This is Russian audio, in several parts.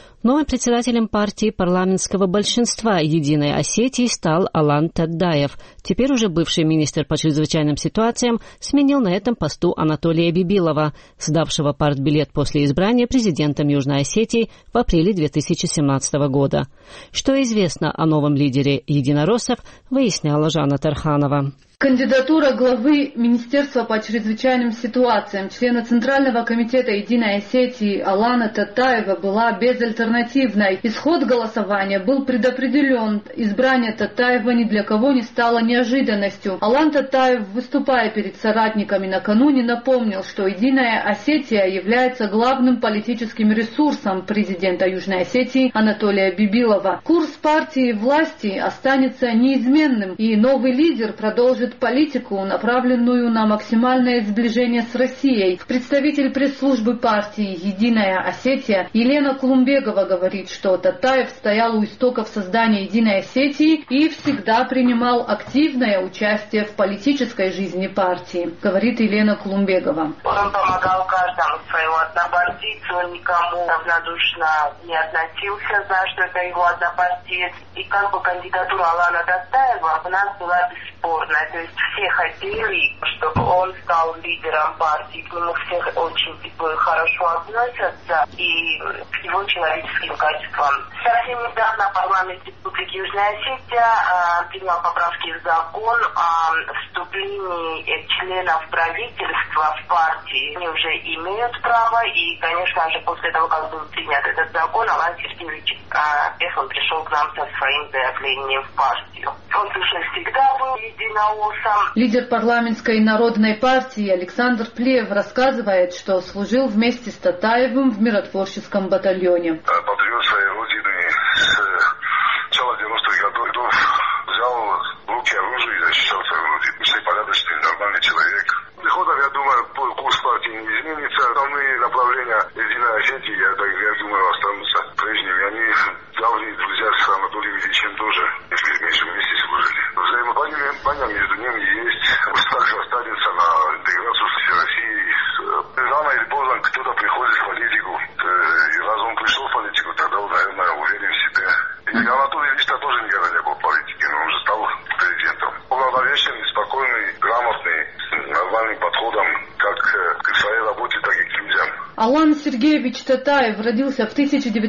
Новым председателем партии парламентского большинства «Единой Осетии» стал Алан Таддаев. Теперь уже бывший министр по чрезвычайным ситуациям сменил на этом посту Анатолия Бибилова, сдавшего партбилет после избрания президентом Южной Осетии в апреле 2017 года. Что известно о новом лидере единороссов, выясняла Жанна Тарханова. Кандидатура главы Министерства по чрезвычайным ситуациям, члена Центрального комитета Единой Осетии Алана Татаева была безальтернативной. Исход голосования был предопределен. Избрание Татаева ни для кого не стало неожиданностью. Алан Татаев, выступая перед соратниками накануне, напомнил, что Единая Осетия является главным политическим ресурсом президента Южной Осетии Анатолия Бибилова. Курс партии власти останется неизменным, и новый лидер продолжит политику, направленную на максимальное сближение с Россией. Представитель пресс-службы партии «Единая Осетия» Елена Клумбегова говорит, что Татаев стоял у истоков создания Единой Осетии и всегда принимал активное участие в политической жизни партии, говорит Елена Клумбегова. Он помогал каждому своему однопартийцу, он никому равнодушно не относился, зная, что это его однопартиец. И как бы кандидатура Алана Татаева у нас была бесспорная. То есть все хотели, чтобы он стал лидером партии. К нему все очень хорошо относятся и к его человеческим качествам. Совсем недавно парламент Республики Южная Осетия принял поправки в закон о вступлении членов правительства в партии. Они уже имеют право, и, конечно же, после того, как был принят этот закон, Алан Сергеевич он пришел к нам со своим заявлением в партию. Он уже всегда был единоусом. Лидер парламентской народной партии Александр Плеев рассказывает, что служил вместе с Татаевым в миротворческом батальоне. Патриот своей родины с начала 90-х годов взял в руки оружие и защищал свою родину. Очень порядочный, нормальный человек. Приходом, я думаю, курс партии не изменится. Основные направления Единой Осетии, я думаю, останутся прежними. Они давние друзья с Анатолием Ильичем тоже вместе служили. Взаимопонимание между ними есть. Также останется на интеграцию с Россией. Рано или поздно кто-то приходит в политику. И раз он пришел в политику, тогда он, наверное, уверен в себе. И Анатолий Ильич тоже никогда не был в политике, но он же стал президентом. Он уравновешенный, спокойный, грамотный, с нормальным подходом как к своей работе, так и к людям. Алан Сергеевич Татаев родился в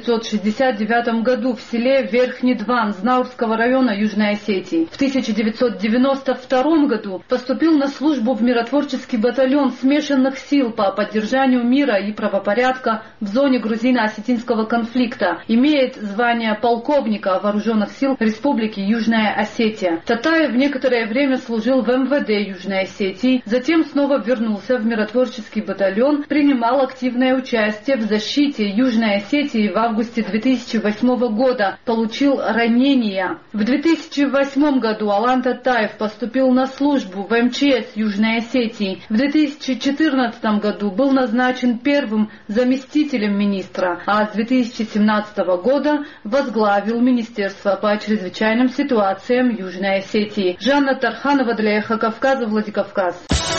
1969 году в селе Верхний Дван Знаурского района Южной Осетии. В 1992 году поступил на службу в миротворческий батальон смешанных сил по поддержанию мира и правопорядка в зоне грузино-осетинского конфликта. Имеет звание полковника вооруженных сил Республики Южная Осетия. Татаев некоторое время служил в МВД Южной Осетии, затем снова вернулся в миротворческий батальон, принимал активное участие в защите Южной Осетии в августе 2008 года, получил ранения. В 2008 году Алан Татаев поступил на службу в МЧС Южной Осетии. В 2014 году был назначен первым заместителем министра, а с 2017 года возглавил Министерство по чрезвычайным ситуациям Южной Осетии. Жанна Тарханова для Эхо Кавказа, Владикавказ.